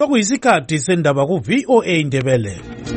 Okuyisikhathi sendaba ku-VOA Indebele.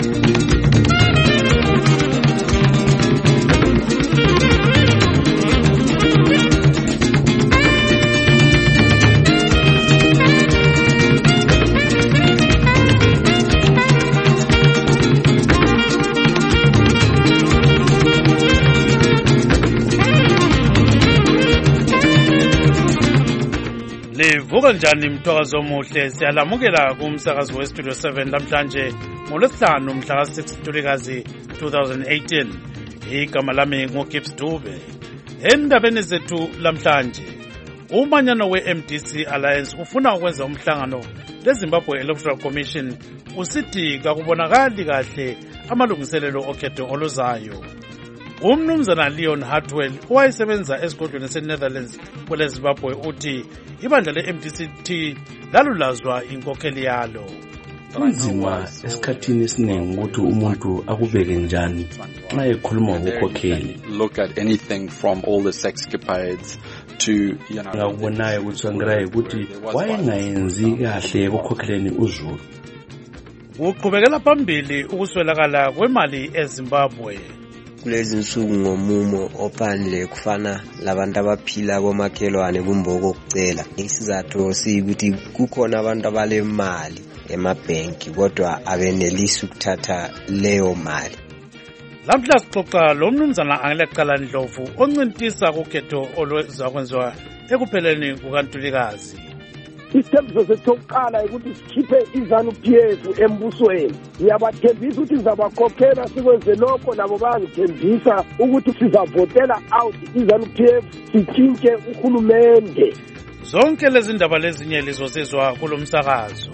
Livuka njani mthwakazi omuhle, siyalamukela kumsakazi weStudio 7 namhlanje ngoLwesihlanu mhla ka-6 Ntulikazi 2018. Igama lami nguGibbs Dube. Endabeni zethu lamhlanje, umanyano we-MDC Alliance ufuna ukwenza umhlangano leZimbabwe Electoral Commission usithi kakubonakali kahle amalungiselelo okhetho oluzayo. Umnumzana Leon Hartwell owayesebenza esigodlweni seNetherlands kwele Zimbabwe uthi ibandla le-MDC lalulazwa inkokheli yalo. Kunzima esikhathini esiningi ukuthi umuntu akubeke njani nxa ekhuluma ngokhokheli. Look at anything from all the sexcapades to, ngakubonayo ukuthi Tsvangirai ukuthi wayengayenzi kahle ekukhokheleni uZulu. Uqhubekela phambili ukuswelakala kwemali eZimbabwe. Kulezi nsuku ngomumo ophandle kufana labantu abaphila komakhelwane kumboko kucela. Isizathu sikuthi kukhona abantu abalemali emabhenki kodwa abenelisi ukuthatha leyo mali. Lamhla sixoxa lo mnumzana Angelecala Ndlovu oncintisa kukhetho oluzakwenziwa ekupheleni kukaNtulikazi. Isithembiso sokuqala ukuthi sikhiphe iZANU-PF embusweni. Ngiyabathembisa ukuthi sizabakhokhela sikwenze lokho nabo bayangithembisa ukuthi sizavotela out iZANU-PF sitshintshe uhulumende. Zonke lezi ndaba lezinye lizosizwa kulo msakazo.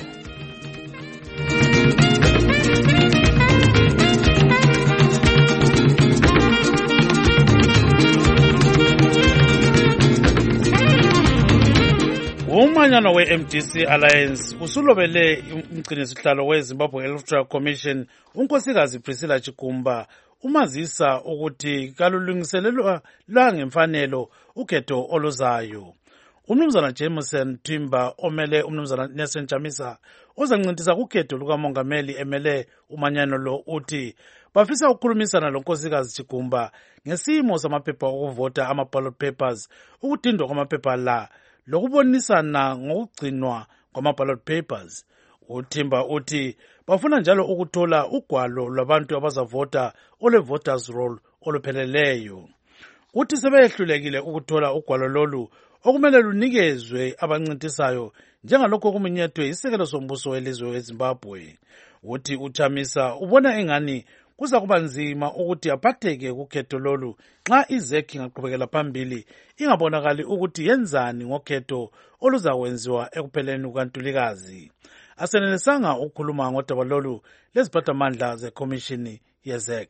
Umanyano we-MDC Alliance usulobele umgcinisihlalo weZimbabwe Electoral Commission unkosikazi Priscilla Chigumba umazisa ukuthi kalulungiselelwa ngemfanelo ukhetho oluzayo. Umnumzana Jameson Timber omele umnumzana Nelson Chamisa ozancintisa kukhetho lukamongameli emele umanyano lo uthi bafisa ukukhulumisana lonkosikazi Chigumba ngesimo samaphepha okuvota ama-ballot papers, ukudindwa kwamaphepha la lokubonisana ngokugcinwa kwama-ballot papers. Uthimba uthi bafuna njalo ukuthola ugwalo lwabantu abazavota ole-voters roll olupheleleyo. Uthi sebehlulekile ukuthola ugwalo lolu okumele lunikezwe abancintisayo njengalokho okumenyethwe isekelo sombuso welizwe weZimbabwe. Uthi uChamisa ubona engani kuza kuba nzima ukuthi aphatheke kukhetho lolu nxa iZEC ingaqhubekela phambili ingabonakali ukuthi yenzani ngokhetho oluzakwenziwa ekupheleni kukaNtulikazi. Asenelisanga ukukhuluma ngodaba lolu leziphathamandla zekhomishini yeZEC.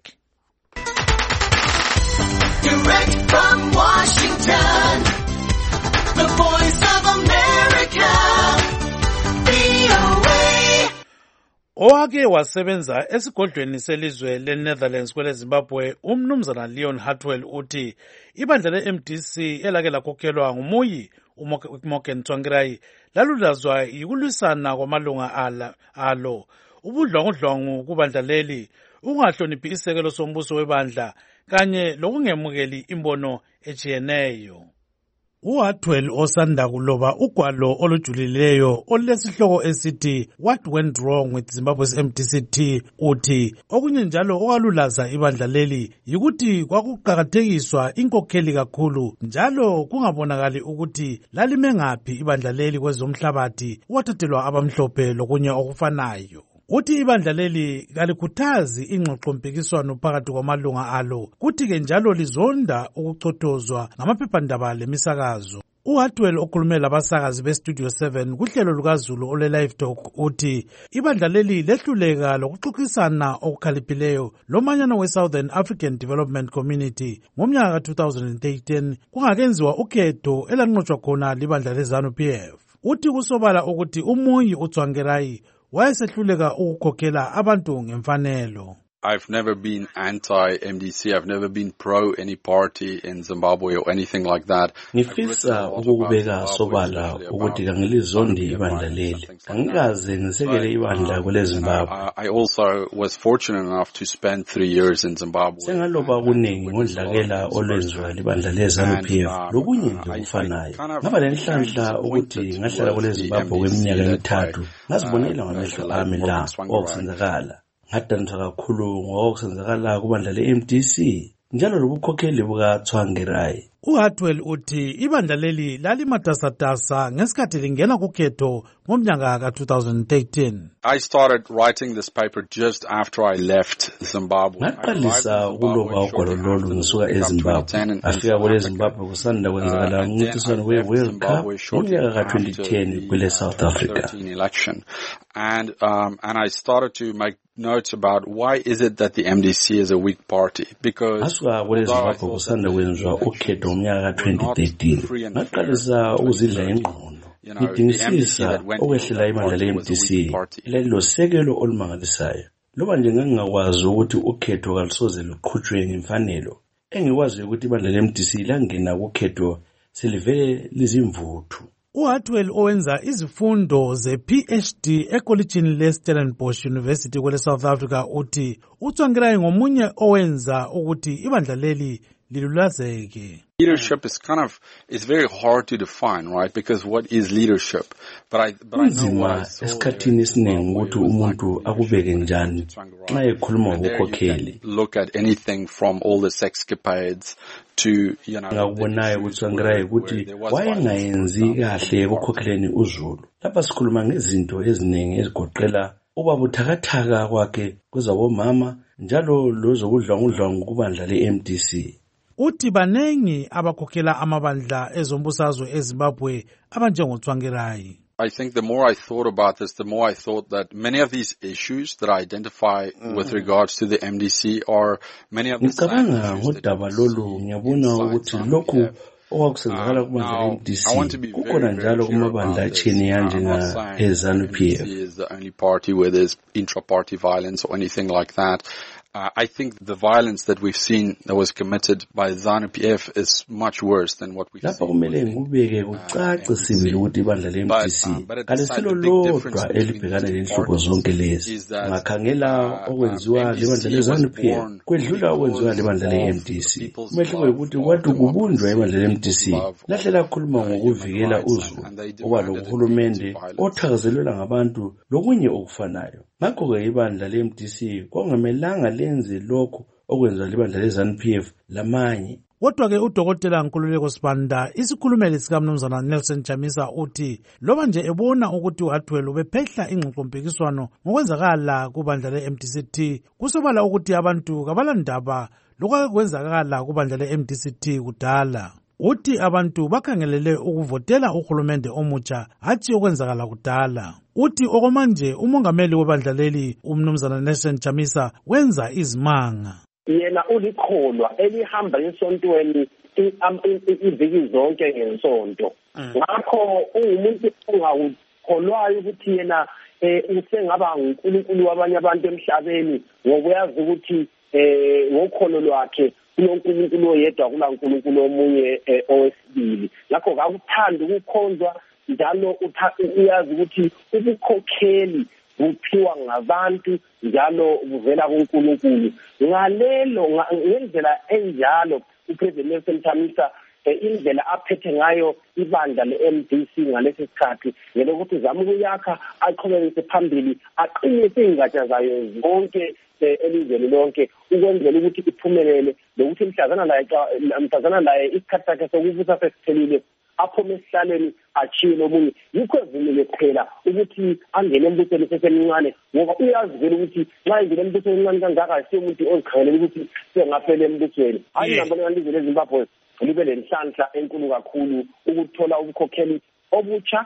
Direct from Washington, the Voice of America, VOA. Owake wasebenza esigodlweni selizwe leNetherlands kwele Zimbabwe, umnumzana Leon Hartwell uthi ibandla le-MDC elake lakhokhelwa ngumuyi uMorgan Tsvangirai lalulazwa yikulwisana kwamalunga alo, ubudlwangudlwangu kubandla leli, ukungahloniphi isekelo sombuso webandla kanye lokungemukeli imbono ejiyeneyo. UHartwell osanda kuloba ugwalo olujulileyo olulesihloko esithi What Went Wrong with Zimbabwe's MDC uthi okunye njalo okwalulaza ibandla leli yikuthi kwakuqakathekiswa inkokheli kakhulu njalo kungabonakali ukuthi lalime ngaphi ibandla leli kwezomhlabathi wathathelwa abamhlophe lokunye okufanayo. Uthi ibandla leli kalikhuthazi ingxoxompikiswano phakathi kwamalunga alo, kuthi-ke njalo lizonda ukuchotozwa ngamaphephandaba lemisakazo. UHartwell okhulume labasakazi beStudio 7 kuhlelo lukaZulu ole-Live Talk uthi ibandla leli lehluleka lokuxoxisana okukhaliphileyo lomanyano we-Southern African Development Community ngomnyaka ka-2013 kungakenziwa ukhetho elanqotshwa khona libandla leZANU-PF. Uthi kusobala ukuthi umuyi uTsvangirai wayesehluleka ukukhokhela abantu ngemfanelo. I've never been anti-MDC. I've never been pro any party in Zimbabwe or anything like that. Ngifisa ukubeka sobala ukuthi kangilizondi ibandla leli. Angikaze ngisekele ibandla kwele Zimbabwe. I also was fortunate enough to spend 3 years in Zimbabwe. Sengaloba kuningi ngodlakela olwenziwa libandla leZANU-PF lokunye nje kufanayo. Ngaba lenhlanhla ukuthi ngahlala kwele Zimbabwe kweminyaka emithathu. Ngazibonela ngamehlo ami la okusenzakala. Ngadanisa kakhulu ngokusenzakala kubandla le-MDC njalo lobukhokheli bukaTsvangirai. uHartwell uthi ibandla leli lalimatasatasa ngesikhathi lingena kukhetho ngomnyaka ka-2013. I started writing this paper just after I left Zimbabwe. Ngaqalisa ukuloba ugwalo lolu ngisuka eZimbabwe. Afika kwele Zimbabwe kusanda kwenzakala umncintiswano we-World Cup ngomnyaka ka-2010 kwele South Africa. And I started to make notes about why is it that the MDC is a weak party, because asuka kwele Zimbabwe kusanda kwenziwa ukhetho ngomnyaka ka-2013 ngaqalisa ukuzidla ingqondo ngidingisisa okwehlela ibandla le-MDC lelilosekelo olumangalisayo loba nje ngangingakwazi ukuthi ukhetho kalusoze luqhutshwe ngemfanelo engikwazi ukuthi ibandla le-MDC langena kukhetho selivele lizimvuthu. uHartwell owenza izifundo ze-PhD ekolitshini le-Stellenbosch University kwele South Africa uthi uTsvangirai ngomunye owenza ukuthi ibandla leli lilulazeke. Leadership is very hard to define, right? Because what is leadership? But I know what I saw esikhathini esiningi ukuthi umuntu akubeke njani nxa ekhuluma ngokukhokheli. Look at anything from all the sexcapades to, ngakubonayo uTsvangirai ukuthi wayengayenzi kahle ekukhokheleni uZulu. Lapha sikhuluma ngezinto eziningi ezigoqela ubabuthakathaka kwakhe kwezabomama njalo lozokudlwangudlwangu kubandla le-MDC. uthi banengi abakhokhela amabandla ezombusazwe eZimbabwe abanjengoTsvangirai. I think the more I thought about this, the more I thought that many of these issues that I identify with regards to the MDC are many of the ngicabanga ngodaba lolu ngiyabona ukuthi lokhu okwakusenzakala kubandla le-MDC kukhona njalo kumabandla achini anjenga eZANU-PF. is the only party where there's intra-party violence or anything like that. I think the violence that we've seen that was committed by ZANU-PF is much worse than what we've lapha seen. kumele ngikubeke kucace sibili ukuthi ibandla le-MDC kaliselo lodwa elibhekana lenhlupho zonke lezi. Ngakhangela okwenziwa libandla le-ZANU-PF kwedlula okwenziwa libandla le-MDC. Umehluko ukuthi kwathi kubunjwa ibandla le-MDC lahle lakhuluma ngokuvikela uZulu oba lokuhulumende othakazelelwa ngabantu lokunye okufanayo. Ngakho-ke ibandla le-MDC kwangamelanga lenze lokho okwenza libandla le-ZANU-PF lamanye. Kodwa-ke uDokotela Nkululeko Sibanda, isikhulumeli sikaMnumzana Nelson Chamisa uthi loba nje ebona ukuthi uHartwell ubephehla ingxoxompikiswano ngokwenzakala kubandla le-MDC-T, kusobala ukuthi abantu kabalandaba lokwakwenzakala kubandla le-MDC-T kudala. Uthi abantu bakhangelele ukuvotela uhulumende omutsha hatshi okwenzakala kudala. Uthi okomanje umongameli webandla leli uMnumzana Nelson Chamisa wenza izimanga. Yena ulikholwa elihamba esontweni iviki zonke ngesonto. Ngakho ungumuntu ongakholwayo ukuthi yena usengaba uNkulunkulu wabanye abantu emhlabeni ngokuyazi ukuthi ngokholo lwakhe uNkulunkulu oyedwa kuNkulunkulu omunye owesibili. Ngakho akakuthanda ukukhonzwa njalo uyazi ukuthi ubukhokheli buphiwa ngabantu njalo buvela kuNkulunkulu. Ngalelo ngendlela enjalo uPresident Nelson Chamisa indlela aphethe ngayo ibandla le-MDC ngalesi sikhathi ngelokuthi zama ukuyakha aqhubekise phambili aqinise ingatsha zayo zonke elizweni lonke ukwenzela ukuthi iphumelele lokuthi mhlazana laye isikhathi sakhe sokubusa sesiphelile aphume esihlalweni achiye lomunye. Yikho evumile phela ukuthi angene embusweni sesemncane ngoba uyazi vele ukuthi nxa ingene embusweni emncane kangaka asiyo umuntu ozikhangelela ukuthi sengaphela embusweni. Hayi ngibona ngalivele eZimbabwe libe lenhlanhla enkulu kakhulu ukuthola ubukhokheli obutsha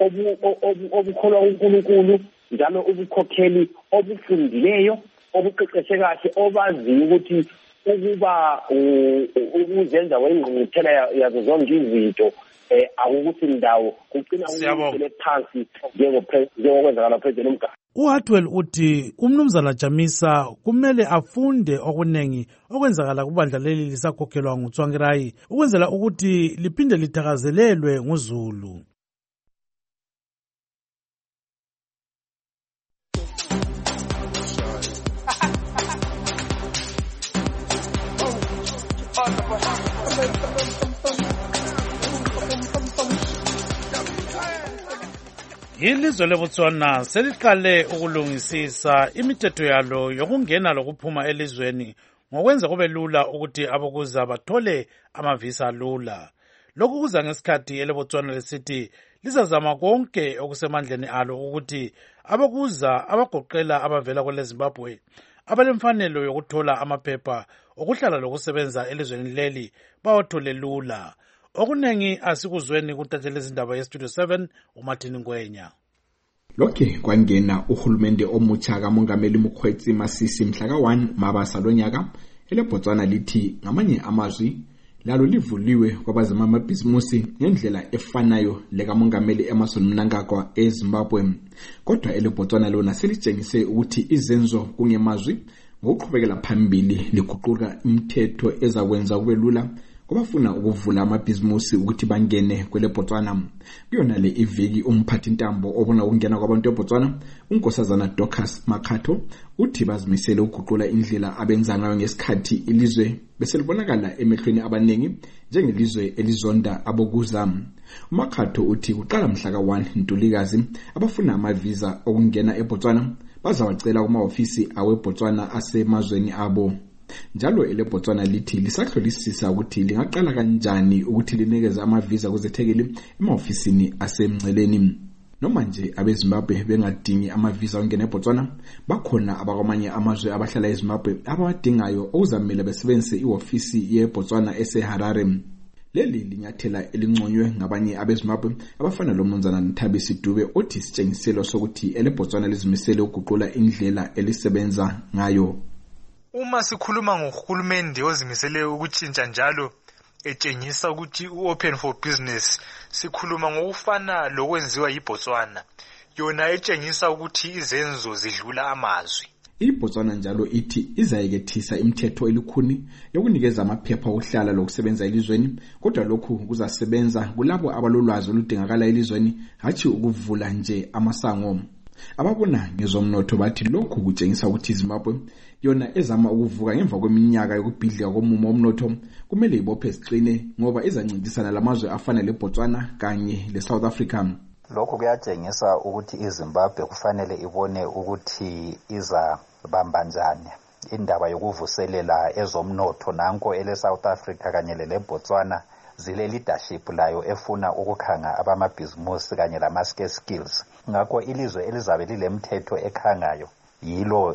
obukholwa uNkulunkulu njalo ubukhokheli obufundileyo obuqeqeshe kahle obaziyo ukuthi ukuba ukuzenza wengqungquthela yazo zonke izinto akukuthi indawo kugcina ukuyele phansi njengokwenzakala president uMgaba. uHartwell uthi umnumzana Jamisa kumele afunde okunengi okwenzakala kubandla leli lisakhokhelwa nguTsvangirai ukwenzela ukuthi liphinde lithakazelelwe nguZulu. Ilizwe leBotswana seliqale ukulungisisa imithetho yalo yokungena lokuphuma elizweni ngokwenza kube lula ukuthi abokuza bathole amavisa lula. Lokhu kuza ngesikhathi eleBotswana lesithi lizazama konke okusemandleni alo ukuthi abokuza abagoqela abavela kweleZimbabwe abalemfanelo yokuthola amaphepha okuhlala lokusebenza elizweni leli bawathole lula. Okunengi asikuzweni kuntatheli izindaba yeStudio 7 uMartin Ngwenya. Lokhe kwangena uhulumende omutsha kaMongameli Mokgweetsi Masisi mhla ka-1 Mabasa lonyaka eleBotswana lithi ngamanye amazwi lalo livuliwe kwabazama amabhizimusi ngendlela efanayo lekaMongameli Emmerson Mnangagwa eZimbabwe. Kodwa eleBotswana lona selitshengise ukuthi izenzo kungemazwi ngokuqhubekela phambili liguquka imithetho ezakwenza kube lula kubafuna ukuvula amabhizimusi ukuthi bangene kweleBotswana. Kuyona le iviki umphathi ntambo obona ukungena kwabantu eBotswana uNkosazana Dorcas Makhatho uthi bazimisele ukuguqula indlela abenza ngayo ngesikhathi ilizwe beselibonakala emehlweni abaningi njengelizwe elizonda abokuza. uMakhatho uthi kuqala mhla ka-1 Ntulikazi abafuna amavisa okungena eBotswana bazawacela kumahhovisi aweBotswana asemazweni abo. Njalo eleBotswana lithi lisahlolisisa ukuthi lingaqala kanjani ukuthi linikeze amavisa kuzethekeli emahhovisini asemngceleni. Noma nje abeZimbabwe bengadingi amavisa okungena eBotswana, bakhona abakwamanye amazwe abahlala eZimbabwe abawadingayo okuzamela besebenzise ihhovisi yeBotswana eseHarare. Leli linyathela elinconywe ngabanye abeZimbabwe abafana loMnumzana Nthabisi Dube othi isitshengiselo sokuthi eleBotswana lizimisele ukuguqula indlela elisebenza ngayo. Uma sikhuluma ngohulumende ozimisele ukutshintsha njalo etshengisa ukuthi open for business, sikhuluma ngokufana lokwenziwa yiBotswana, yona etshengisa ukuthi izenzo zidlula amazwi. iBotswana njalo ithi izayekethisa imithetho elikhuni yokunikeza amaphepha okuhlala lokusebenza elizweni, kodwa lokhu kuzasebenza kulabo abalolwazi oludingakala elizweni, hathi ukuvula nje amasango. Ababona ngezomnotho bathi lokhu kutshengisa ukuthi iZimbabwe yona ezama ukuvuka ngemva kweminyaka yokubhidlika komumo womnotho kumele ibophe isiqine ngoba izancintisana lamazwe afana leBotswana kanye leSouth Africa. Lokhu kuyatshengisa ukuthi iZimbabwe kufanele ibone ukuthi izabamba njani indaba yokuvuselela ezomnotho nanko eleSouth Africa kanye leBotswana zile leadership layo efuna ukukhanga abamabhizimusi kanye lama-skills. Ngakho ilizwe elizabe lilemthetho ekhangayo yilo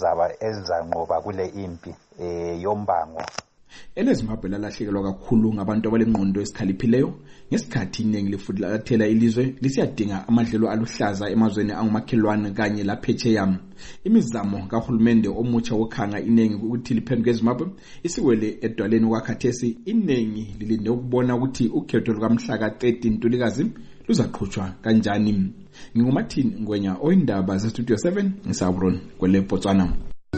elizanqoba kule impi yombango. EleZimbabwe lalahlekelwa kakhulu ngabantu abalengqondo esikhaliphileyo ngesikhathi iningi lifulathela ilizwe lisiyadinga amadlelo aluhlaza emazweni angumakhelwane kanye laphetsheya. Imizamo kahulumende omutsha wokhanga iningi ukuthi liphenduke eZimbabwe isiwele edwaleni kwakhathesi. Iningi lilinde ukubona ukuthi ukhetho lukamhla ka-13 Ntulikazi luzaqhutshwa kanjani. NginguMartin Ngwenya oyindaba zeStudio 7 ngisaburon kweleBotswana.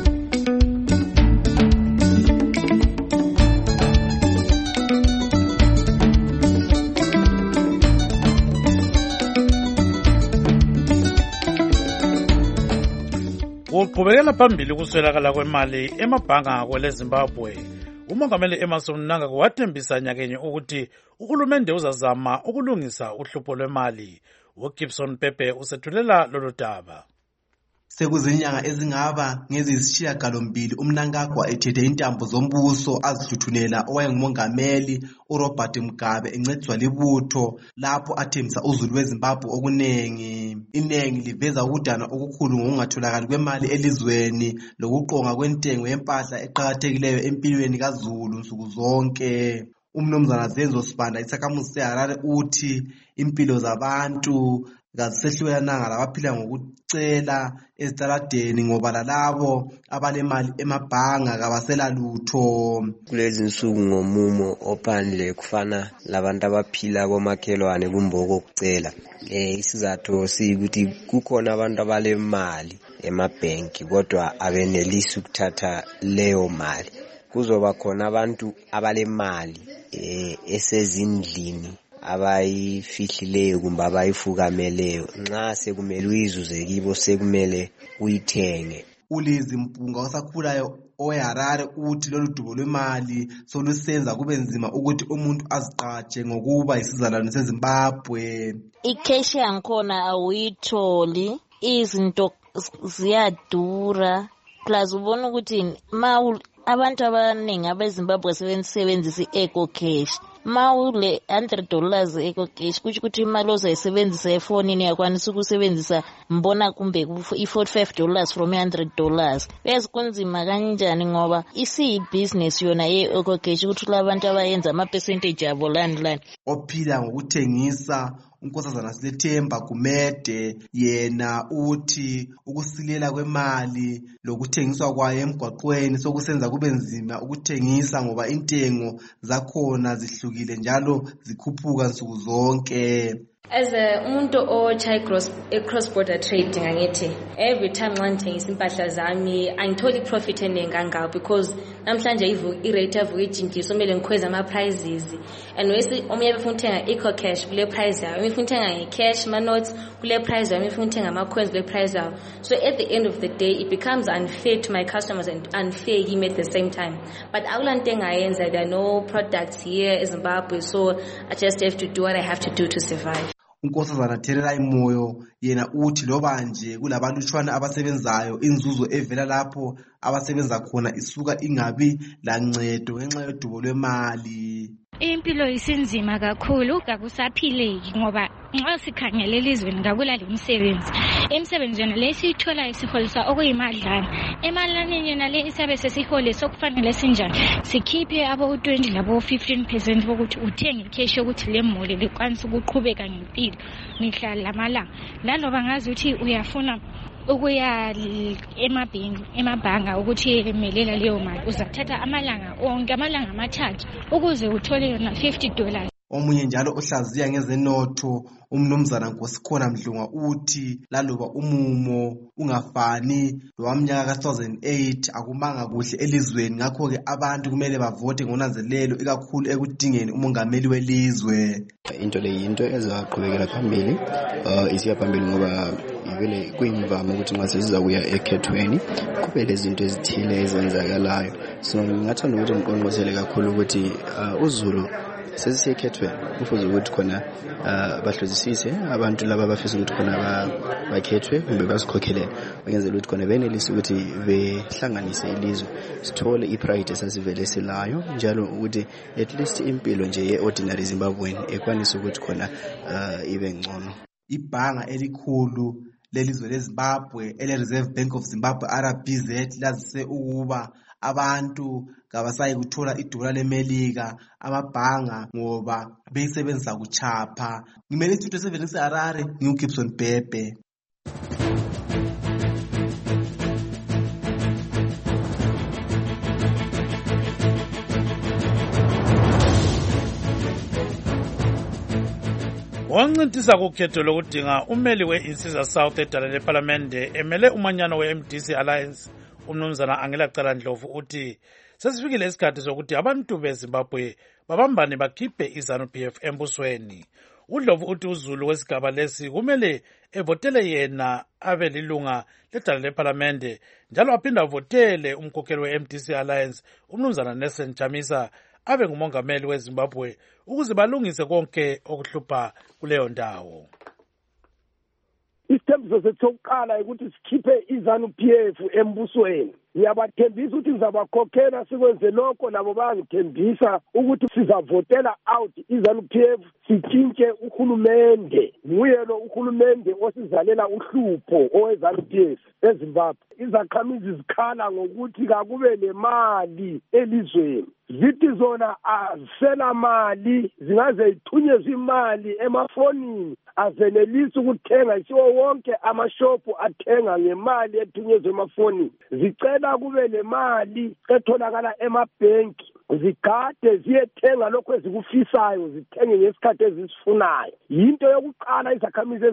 Uqhubekela phambili kuswelakala kwemali emabhanga kweleZimbabwe. uMongameli Emmerson Mnangagwa wathembisa nyakenye ukuthi uhulumende uzazama ukulungisa uhlupho lwemali. uGibson Pepe usethulela lolu daba. Sekuzinyanga ezingaba ngeziyisishiyagalombili uMnangagwa ethethe intambo zombuso azihluthunela owayengumongameli uRobert Mugabe encediswa libutho lapho athembisa uzulu weZimbabwe okunengi. Inengi liveza ukudana okukhulu ngokungatholakali kwemali elizweni lokuqonga kwentengo yempahla eqhakathekileyo empilweni kaZulu nsuku zonke. Umnumzana Zenzo Sibanda isakhamuzi seHarare uthi impilo zabantu kazisehlukananga labaphila ngokucela ezitaladeni ngoba lalabo abalemali emabhanga kabasela lutho. Kulezi nsuku ngomumo ophandle kufana labantu abaphila komakhelwane kumboko kucela. Isizathu sikuthi kukhona abantu abalemali emabhenki kodwa abenelisi ukuthatha leyo mali. Kuzoba khona abantu abalemali esezindlini abayifihlileyo kumbe abayifukameleyo. Nxa sekumele uyizuze kibo sekumele uyithenge. Ulizi Mpunga osakhulayo oweHarare uthi lolu dubo lwemali solusenza kube nzima ukuthi umuntu azigqaje ngokuba isizalwane seZimbabwe. Icash yankhona awuyitholi, izinto ziyadura, plus ubona ukuthi abantu abaningi abeZimbabwe sebenzisa i-Eco Cash. Mawule $100 Eco Cash kuthi ukuthi imali ozayisebenzisa efonini yakwanisa ukusebenzisa mbona kumbe i$45 from $100. Bese kunzima kanjani ngoba isiyibusiness yona ye-Eco Cash ukuthi labantu abayenza ama-percentage abo lani. Ophila ngokuthengisa uNkosazana Silethemba Gumede yena uthi ukusilela kwemali lokuthengiswa kwayo emgwaqweni sokusenza kube nzima ukuthengisa ngoba intengo zakhona zihlukile njalo zikhuphuka nsuku zonke. As umuntu ocha cross border trading angithi every time nxa ngithengisa impahla zami angitholi profit enengangako because namhlanje irate yavuka ijintshiswa kumele ngikhweza ama prices and wesi omunye befuna ukuthenga Eco Cash kule price yayo, befuna ukuthenga ngecash ma notes kule price yayo, befuna ukuthenga ama coins kule price yayo. So at the end of the day it becomes unfair to my customers and unfair him at the same time. But akulanto engayenza, there are no products here in Zimbabwe, so I just have to do what I have to do to survive. uNkosazana Thererai Moyo yena uthi loba nje kulabalutshwana abasebenzayo inzuzo evela lapho abasebenza khona isuka ingabi lancedo ngenxa yodubo lwemali. Impilo isinzima kakhulu kakusaphileki ngoba nxa sikhangele elizweni ngakulale imisebenzi yona lesiyithola isiholisa okuyimadlana emalani yena le isabe sesihole sokufanele sinjani sikhiphe abo 20 labo 15% bokuthi uthenge cash ukuthi le mole likwanisa ukuqhubeka ngempilo mihla lamalanga laloba ngazi ukuthi uyafuna ukuya emabhanga ukuthi emelela leyo mali uzathatha amalanga onke amalanga amathathu ukuze uthole yona $50. Omunye njalo ohlaziya ngezenotho umnumzana Nkosikhona Mdlunga uthi laloba umumo ungafani lowamnyaka ka2008 akumanga kuhle elizweni, ngakho ke abantu kumele bavote ngonanzelelo ikakhulu ekudingeni umongameli welizwe. Into le yinto ezaqhubekela phambili isiya phambili ngoba ivele kuyimvama ukuthi nxa sesiza kuya ekhethweni kube lezinto ezithile ezenzakalayo. So ngingathanda ukuthi ngiqonqosele kakhulu ukuthi uZulu sesisekhethweni kufuze ukuthi khona bahlozisise abantu laba abafisa ukuthi khona bakhethwe kumbe basikhokhelele ukwenzela ukuthi khona benelise ukuthi behlanganise ilizwe sithole ipride esasivele silayo njalo ukuthi at least impilo nje ye-ordinary Zimbabwean ekwanisa ukuthi khona ibe ngcono. Ibhanga elikhulu lelizwe leZimbabwe ele-Reserve Bank of Zimbabwe RBZ lazise ukuba abantu kabasayi kuthola idola leMelika amabhanga ngoba beyisebenzisa kuchapha. Ngimele isithuthi sevenise Harare ngiuGibson Bhebhe. Wancintiswa kukhetho lokudinga ummeli we-Insiza South edala lePhalamende emele umanyano we-MDC Alliance umnumzana Angela Calandlovu uthi sesifikile isikhathi sokuthi abantu beZimbabwe babambane bakhiphe iZANU-PF embusweni. uDlovu uthi uZulu wesigaba lesi kumele evotele yena abe lilunga ledala lePhalamende njalo aphinda avotele umkhokheli we-MDC Alliance umnumzana Nelson Chamisa abe ngumongameli weZimbabwe ukuze balungise konke okuhlupha kuleyo ndawo. Isithembiso sethu sokuqala ukuthi sikhiphe iZANU-PF embusweni ngiyabathembisa ukuthi ngizabakhokhela sikwenze lokho nabo bayangithembisa ukuthi sizavotela out iZANU-PF sitshintshe uhulumende. Nguye lo uhulumende osizalela uhlupho oweZANU-PF eZimbabwe. Izakhamizi zikhala ngokuthi kakube nemali elizweni. Zithi zona azisela mali, zingaze ithunyezwe imali emafonini azenelisa ukuthenga isiwo wonke amashopu athenga ngemali ethunyezwe emafonini. Zicela kube lemali etholakala emabhenki, zigade ziyethenga lokho ezikufisayo, zithenge ngesikhathi ezisifunayo. Yinto yokuqala izakhamizi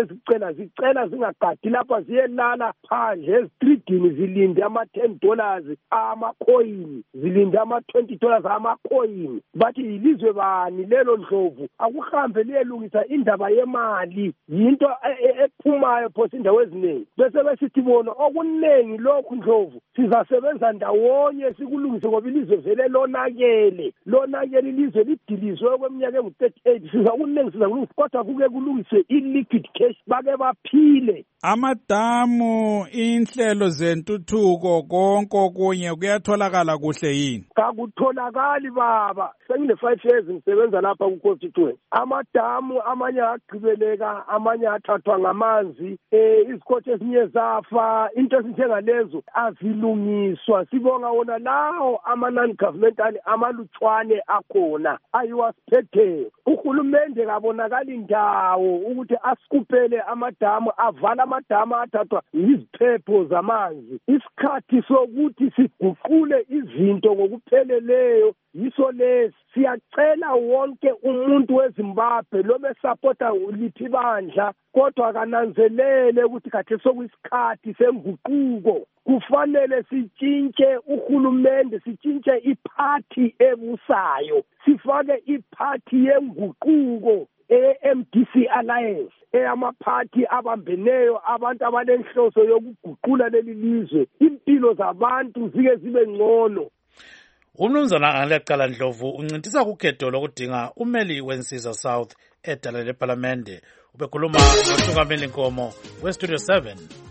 zicela zingagadi lapha ziyelala phandle ezitridini zilinde ama$10 amakhoyini, zilinde ama$20 amakhoyini. Bathi yilizwe bani lelo Ndlovu akuhambe liyelungisa indaba yemali, yinto ephumayo phosi indawo eziningi. Bese besithi bona okuningi lokhu Ndlovu sizasebenza ndawonye sikulungise ngoba ilizwe vele lonakele ilizwe lidilizwe kweminyaka engu-38. Sizakulungisa kodwa kuke kulungiswe i-liquid cash bake baphile. Amadamu, inhlelo zentuthuko, konke okunye kuyatholakala kuhle yini? Kakutholakali baba. Sengine-5 years ngisebenza lapha ku-constituency. Amadamu amanye agqibeleka, amanye athathwa ngamanzi, izikhothi ezinye zafa, into ezinjengalezo azilungiswa. Sibonga wona lawo ama-non-governmental amalutshwane akhona ayiwasiphetheyo. Uhulumende kabonakali indawo ukuthi asikupele amadamu, avala amadamu athathwa yiziphepho zamanzi. Isikhathi sokuthi siguqule izinto ngokupheleleyo yiso lesi. Siyacela wonke umuntu weZimbabwe lobe supporta liphi bandla kodwa kananzelele ukuthi khathi sokuyisikhathi senguquko. Kufanele sitshintshe uhulumende, sitshintshe iphathi ebusayo, sifake iphathi yenguquko MDC Alliance, amaphathi abambeneyo, abantu abanenhloso yokuguqula leli lizwe, impilo zabantu zike zibe ngcono. Umnumzana Angaleqala Ndlovu uncintisa kukhetho lokudinga umeli weNsiza South edala leParlamente. Ubekhuluma noThukameli Nkomo weStudio 7.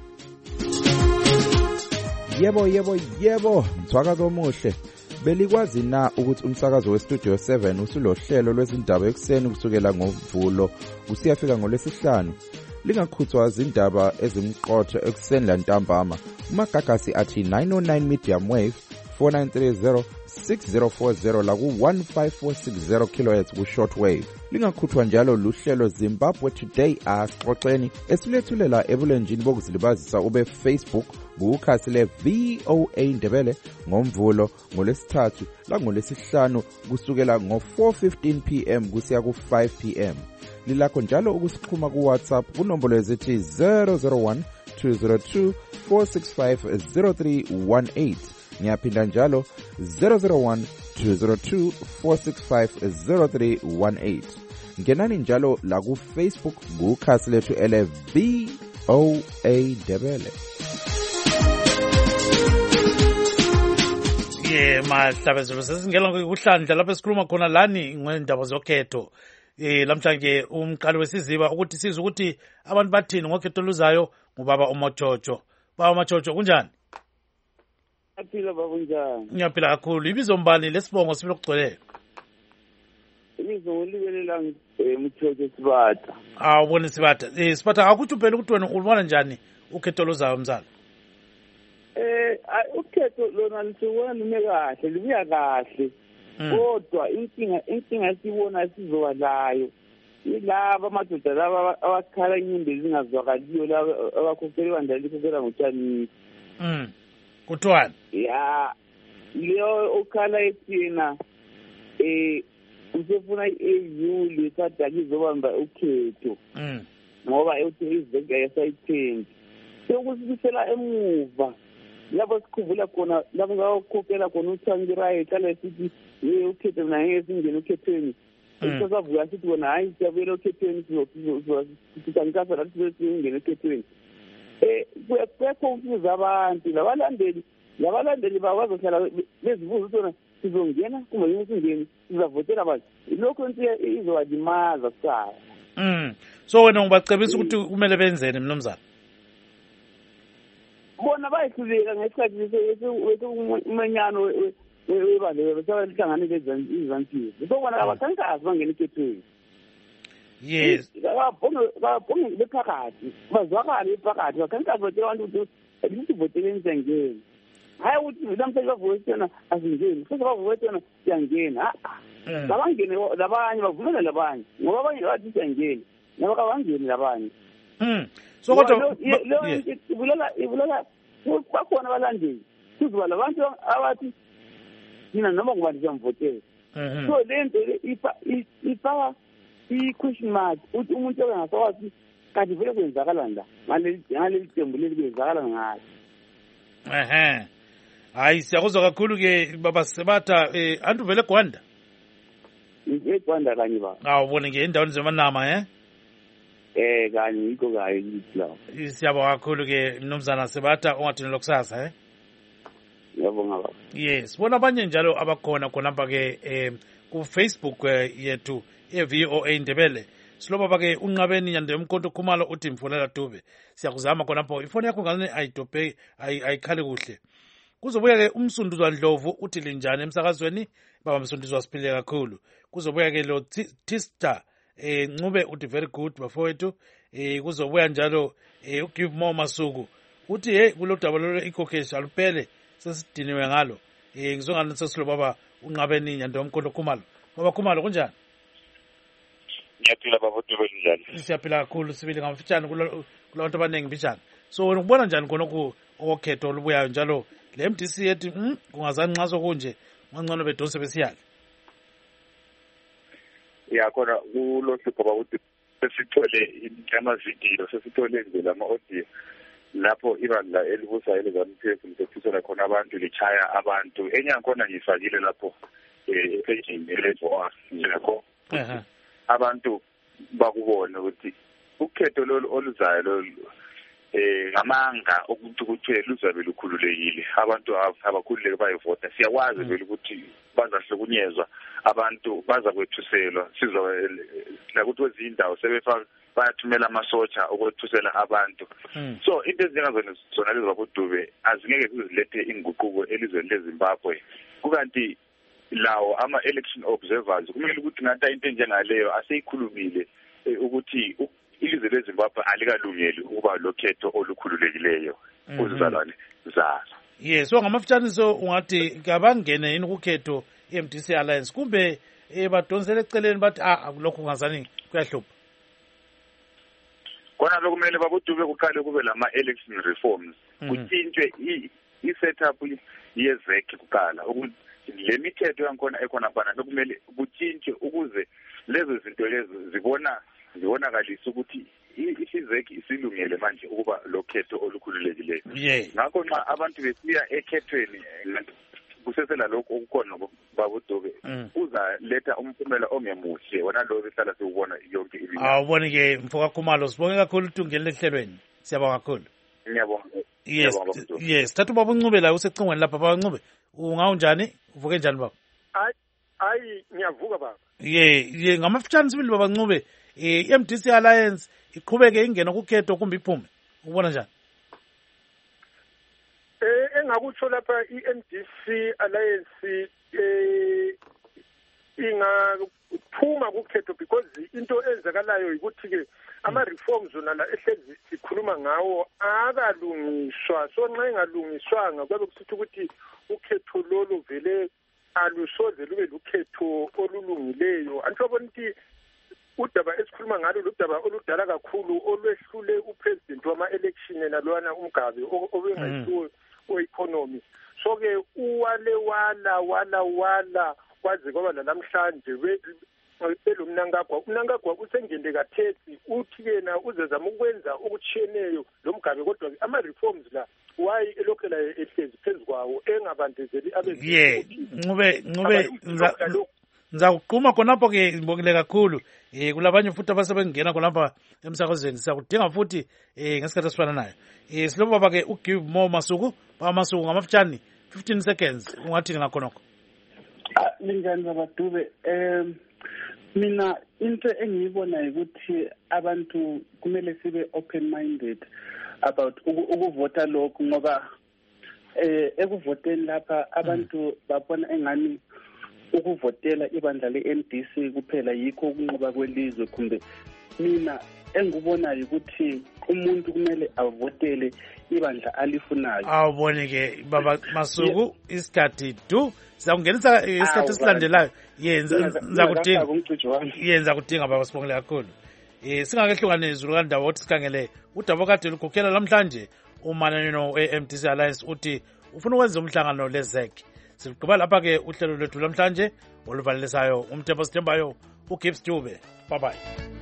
Yebo, mthwakazo omuhle. Belikwazi na ukuthi umsakazo weStudio 7 usulohlelo lwezindaba ekuseni kusukela ngoMvulo usiyafika ngoLwesihlanu? Lingakhuthwa izindaba ezimqotho ekuseni lantambama. Umagagasi athi 909 medium wave 4930 6040 la ku 15460 kHz ku shortwave. Lingakhuthwa njalo luhlelo Zimbabwe Today asixoxeni esilethulela ebulenjini bokuzilibazisa ube Facebook kukhasi le VOA Ndebele ngoMvulo, ngoLwesithathu la ngoLwesihlanu kusukela ngo-4:15 PM kusiya ku-5 PM. Lilakho njalo ukusikhuma ku WhatsApp kunombolo ezithi 001 202 465 0318. Ngiyaphinda njalo 001 202 465 0318. Ngenani njalo la ku Facebook kukhasi lethu ele VOA Ndebele. Mahlabezelo sesingela ngokuhlandla lapho esikhuluma khona lani ngendaba zokhetho. Lamhlanje umqali wesiziba ukuthi siza ukuthi abantu bathini ngokhetho luzayo ngubaba uMotshotsho. Baba uMotshotsho kunjani? Aphila baba njani? Ngiyaphila kakhulu. Ibizo mbani lesibongo sibilo kugcwele? Ibizo ngolibelela Motshotsho Sibata. Ubone Sibata. Sibata akuthi phela ukuthi wena ulibona njani ukhetho luzayo mzala? Ukhetho lona lisibona lume kahle, libuya kahle. Kodwa inkinga sibona sizoba layo ilaba amadoda laba abakhala inyimbe zingazwakaliyo laba abakhokhela bandla likhokhela ngotshani. Kuthiwani? Ya leyo okhala ethina usefuna iAU lesadaki izobamba ukhetho. Ngoba izibhedlela yasayithengi. Sokusibisela emuva. Lapho sikhumbula khona lapho ngakhokhela khona uThangirayi ehlala esithi ukhetho mina ngeke singene ukhethweni. Sasavuka sithi wona hayi siyabuyela ukhethweni sizokuthankasa lapho singene ukhethweni. Kuyekho ukusiza abantu labalandeli babazohlala bezibuza ukuthi wona sizongena kumbe yini singene sizavotela abantu. Lokho into izowalimaza kusasa. So wena ngibacebisa ukuthi kumele benzeni mnumzana? bona bayihluleka ngesikhathi umanyano webandla besabahlanganele izansizi so bona abakhankazi bangena ekhethweni yes kababhonge bephakathi bazwakale bephakathi bakhankazi batshela abantu ukuthi lisivotele siyangena hayi ukuthi namhlanje bavotela asingeni futhi bavotela siyangena labangene labanye bavumela labanye ngoba abanye bathi siyangena ngoba kabangeni labanye so kodwa ibulela bakhona abalandeli kuzoba labantu abathi mina noma ngubani siyamvotela so lento ifaka i-question mark uthi umuntu engasakwazi kanti vele kwenzakalani la ngaleli tembu leli kwenzakala ngayo hayi siyakuzwa kakhulu-ke baba Sebatha antu vele eGwanda eGwanda kanye baba awubone endaweni zemanama kanye yikho kayo lawo siyabonga kakhulu-ke mnumzana Sebatha ungathini kusasa ngiyabonga baba yes bona abanye njalo abakhona khonapha-ke ku-Facebook yethu ye-VOA Indebele silobaba-ke unqabeni Nyandemkonto Khumalo uthi mfonela Dube siyakuzama khonapho ifoni yakho ngane ayidobhe ayikhali kuhle kuzobuya-ke umsunduzwa Ndlovu uthi linjani emsakazweni baba msunduzwa siphile kakhulu kuzobuya-ke lo Tista Ncube uthi very good bafowethu kuzobuya njalo uGive More Masuku uthi kulo daba lolo ikhokeshi aluphele sesidiniwe ngalo ngizongani sesilobaba unqabeni Nyandemkonto Khumalo baba Khumalo kunjani ngiyaphila baba Dube njani siyaphila kakhulu sibili ngamfitshane kulantu abaningi mbijana so wena ukubona njani khonokho okhetho olubuyayo njalo le MDC yethi kungazani nxa sokunje ngangcono bedonse besiyale khona kulo sipho bakuthi sesithole amavidiyo sesithole nje ama-audio lapho ibandla elibusayo leZANU-PF lisethusela khona abantu lichaya abantu enye yakhona ngiyifakile lapho epejini ele-VOA njengakho abantu bakubona ukuthi ukhetho lolu oluzayo lolu ngamanga ukuthi kuthiwe luzabe lukhululekile abantu abakhululeke bayivota siyakwazi vele ukuthi bazahlukunyezwa abantu baza kwethuselwa lakuthi kwezinye indawo bayathumela amasotsha ukwethusela abantu so into ezinjengazona lezi babuDube azingeke zizilethe inguquko elizweni leZimbabwe kukanti lawo ama-election observers kumele ukuthi ngathi into enjengaleyo aseyikhulumile ukuthi ilizwe leZimbabwe alikalungeli ukuba lokhetho olukhululekileyo kuzizalwane zazo yes so ngamafitshaniso ungathi kabangene yini kukhetho i-MDC Alliance kumbe badonsele eceleni bathi lokhu kungazani kuyahlupha khona lokumele babuDube kuqale kube lama-election reforms kutshintshwe i-setup yezek kuqala ukuthi le mithetho yankhona ekhona phana lokumele kutshintshwe ukuze lezo zinto lezi zibonakalisa ukuthi isizeki isilungele manje ukuba lokhetho olukhululekileyo ngakho nxa abantu besiya ekhethweni kusesela lokho okukhona babuDube kuzaletha umphumela ongemuhle wona lo behlala siwubona yonke imini awubone-ke mfoka Khumalo sibonge kakhulu utungele ehlelweni siyabonga kakhulu yes thatha ubaba uNcube la usecingweni lapha baba uNcube ungawunjani uvuke njani baba hayi ngiyavuka baba ye ngamafitshane sibili baba Ncube i-MDC Alliance iqhubeke ingena kukhetho kumbe iphume ubona njani engakutsho lapha i-MDC Alliance ingaphuma kukhetho because into enzakalayo ukuthi-ke ama-reforms wona la ehlezi sikhuluma ngawo akalungiswa so nxa engalungiswanga kuyabe kusithi ukuthi ukhetho lolu vele alusoze lube lukhetho olulungileyo anhlobona ukuthi udaba esikhuluma ngalo ludaba oludala kakhulu olwehlule upresident wama-election nalwana umgabe obengayisiwo we-economy so-ke wala kwaze kwaba lalamhlanje elomnankagwa umnankagwa usengende kathesi uthi yena uzezama ukwenza okutshiyeneyo lo mgabe kodwa ama-reforms la wayi elokhu layo ehlezi phezu kwawo engabandezeli Ncube ngizakuqhuma khonapho-ke ngibongile kakhulu kulabanye futhi abasebengena khonapha emsakazweni siyakudinga futhi ngesikhathi esifana nayo silobo baba-ke uGive More Masuku baba Masuku ngamafitshane 15 seconds ungathini ngakhonokho linjani baba Dube mina into engiyibona ukuthi abantu kumele sibe open minded about ukuvota lokhu ngoba ekuvoteni lapha abantu babona engani ukuvotela ibandla le-MDC kuphela yikho ukunqoba kwelizwe. Kumbe mina engikubonayo ukuthi umuntu kumele avotele ibandla alifunayo. Awubone-ke baba Masuku, isikhathi sizakungenisa isikhathi esilandelayo. Yenza kudinga baba Sibongile kakhulu. Singakehlukanezulu kandawo ukuthi sikhangele udaba kade lukhokhela namhlanje umanano we-MDC Alliance uthi ufuna ukwenza umhlangano leZEC. Sigqiba lapha-ke uhlelo lwethu namhlanje oluvalisayo umthembu sithembayo uGibbs Dube. Bye bye.